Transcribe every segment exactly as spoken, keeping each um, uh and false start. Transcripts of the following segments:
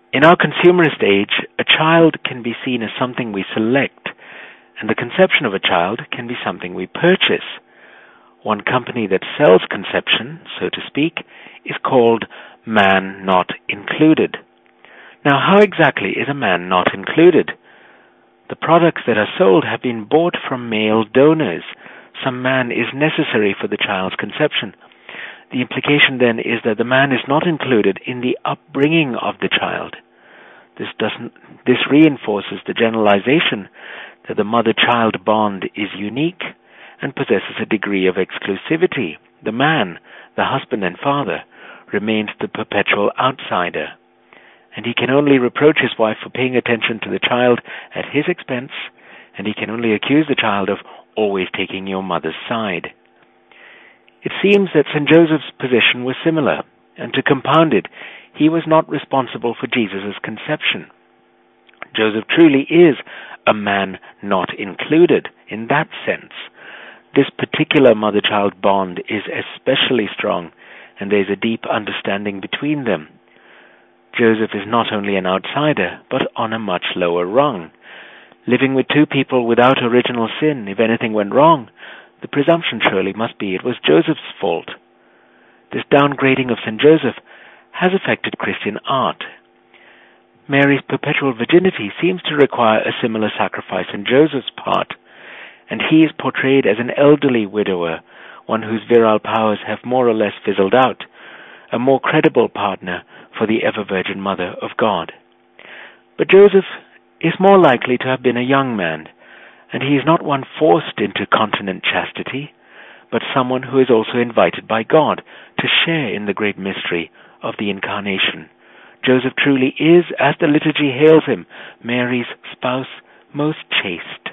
In our consumerist age, a child can be seen as something we select, and the conception of a child can be something we purchase. One company that sells conception, so to speak, is called Man Not Included. Now, how exactly is a man not included? The products that are sold have been bought from male donors. Some man is necessary for the child's conception. The implication then is that the man is not included in the upbringing of the child. This doesn't, this reinforces the generalization that the mother-child bond is unique and possesses a degree of exclusivity. The man, the husband and father, remains the perpetual outsider, and he can only reproach his wife for paying attention to the child at his expense, and he can only accuse the child of always taking your mother's side. It seems that Saint Joseph's position was similar, and to compound it, he was not responsible for Jesus' conception. Joseph truly is a man not included in that sense. This particular mother-child bond is especially strong, and there is a deep understanding between them. Joseph is not only an outsider, but on a much lower rung. Living with two people without original sin, if anything went wrong, the presumption surely must be it was Joseph's fault. This downgrading of Saint Joseph has affected Christian art. Mary's perpetual virginity seems to require a similar sacrifice on Joseph's part, and he is portrayed as an elderly widower, one whose virile powers have more or less fizzled out, a more credible partner for the ever-virgin Mother of God. But Joseph is more likely to have been a young man, and he is not one forced into continent chastity, but someone who is also invited by God to share in the great mystery of the Incarnation. Joseph truly is, as the liturgy hails him, Mary's spouse most chaste.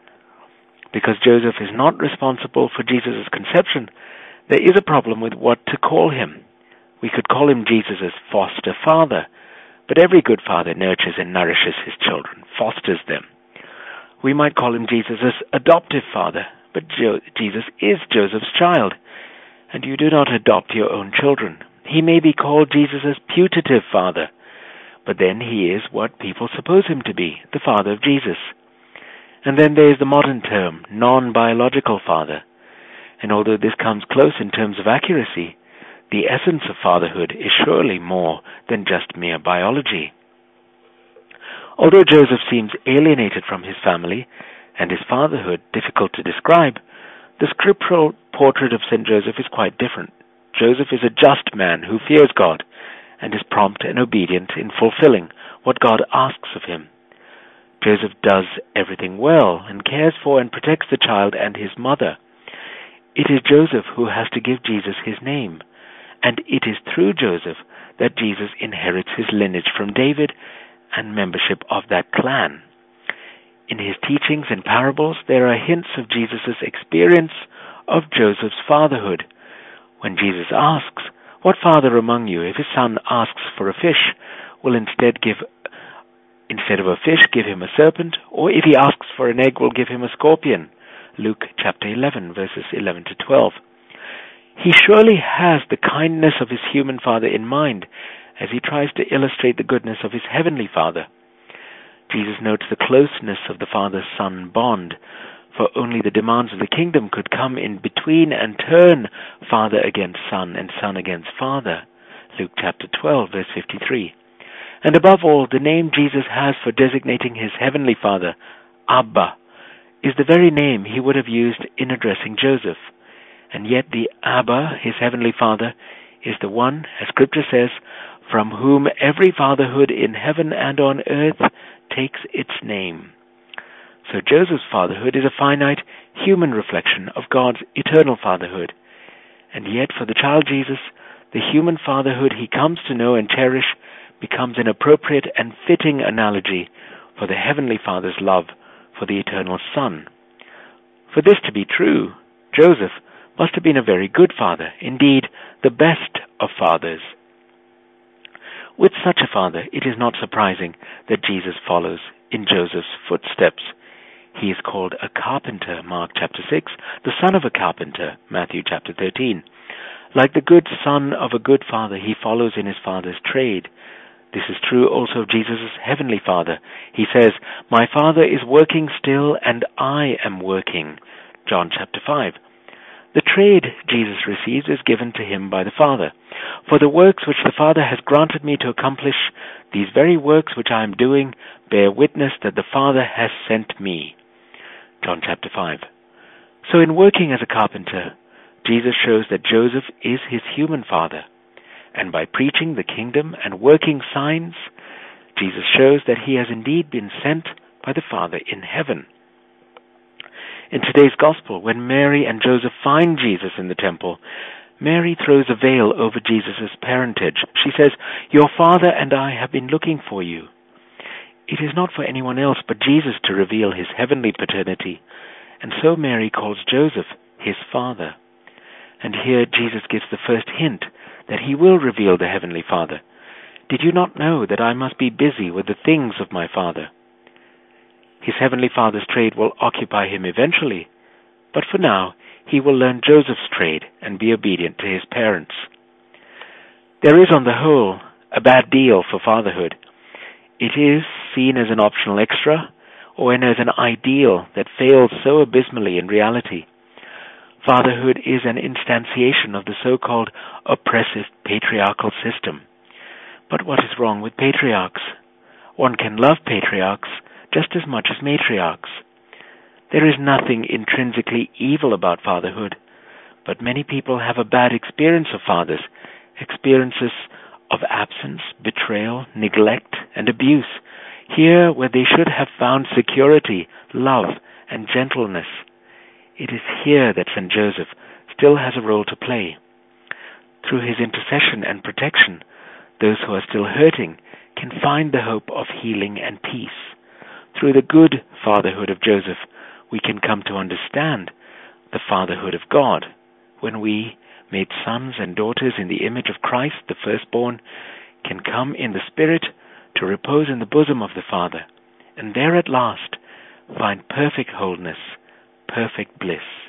Because Joseph is not responsible for Jesus' conception, there is a problem with what to call him. We could call him Jesus' foster father, but every good father nurtures and nourishes his children, fosters them. We might call him Jesus' adoptive father, but Jo- Jesus is Joseph's child, and you do not adopt your own children. He may be called Jesus' putative father, but then he is what people suppose him to be, the father of Jesus. And then there is the modern term, non-biological father. And although this comes close in terms of accuracy, the essence of fatherhood is surely more than just mere biology. Although Joseph seems alienated from his family and his fatherhood difficult to describe, the scriptural portrait of Saint Joseph is quite different. Joseph is a just man who fears God and is prompt and obedient in fulfilling what God asks of him. Joseph does everything well and cares for and protects the child and his mother. It is Joseph who has to give Jesus his name, and it is through Joseph that Jesus inherits his lineage from David and membership of that clan. In his teachings and parables, there are hints of Jesus' experience of Joseph's fatherhood. When Jesus asks, "What father among you, if his son asks for a fish, will instead give instead of a fish give him a serpent, or if he asks for an egg, will give him a scorpion?" Luke chapter eleven, verses eleven to twelve. He surely has the kindness of his human father in mind as he tries to illustrate the goodness of his heavenly Father. Jesus notes the closeness of the father-son bond, for only the demands of the kingdom could come in between and turn father against son and son against father. Luke chapter twelve, verse fifty-three. And above all, the name Jesus has for designating his heavenly Father, Abba, is the very name he would have used in addressing Joseph. And yet the Abba, his heavenly Father, is the one, as Scripture says, from whom every fatherhood in heaven and on earth takes its name. So Joseph's fatherhood is a finite human reflection of God's eternal fatherhood. And yet for the child Jesus, the human fatherhood he comes to know and cherish becomes an appropriate and fitting analogy for the heavenly Father's love for the eternal Son. For this to be true, Joseph must have been a very good father, indeed the best of fathers. With such a father, it is not surprising that Jesus follows in Joseph's footsteps. He is called a carpenter, Mark chapter six, the son of a carpenter, Matthew chapter thirteen. Like the good son of a good father, he follows in his father's trade. This is true also of Jesus' heavenly Father. He says, "My Father is working still, and I am working." John chapter five. The trade Jesus receives is given to him by the Father. "For the works which the Father has granted me to accomplish, these very works which I am doing, bear witness that the Father has sent me." John chapter five. So in working as a carpenter, Jesus shows that Joseph is his human father. And by preaching the kingdom and working signs, Jesus shows that he has indeed been sent by the Father in heaven. In today's gospel, when Mary and Joseph find Jesus in the temple, Mary throws a veil over Jesus' parentage. She says, "Your father and I have been looking for you." It is not for anyone else but Jesus to reveal his heavenly paternity, and so Mary calls Joseph his father. And here Jesus gives the first hint that he will reveal the heavenly Father. "Did you not know that I must be busy with the things of my Father?" His heavenly Father's trade will occupy him eventually, but for now he will learn Joseph's trade and be obedient to his parents. There is, on the whole, a bad deal for fatherhood. It is seen as an optional extra, or as an ideal that fails so abysmally in reality. Fatherhood is an instantiation of the so-called oppressive patriarchal system. But what is wrong with patriarchs? One can love patriarchs just as much as matriarchs. There is nothing intrinsically evil about fatherhood, but many people have a bad experience of fathers, experiences of absence, betrayal, neglect, and abuse, here where they should have found security, love, and gentleness. It is here that Saint Joseph still has a role to play. Through his intercession and protection, those who are still hurting can find the hope of healing and peace. Through the good fatherhood of Joseph, we can come to understand the fatherhood of God, when we, made sons and daughters in the image of Christ, the firstborn, can come in the Spirit to repose in the bosom of the Father, and there at last find perfect wholeness, perfect bliss.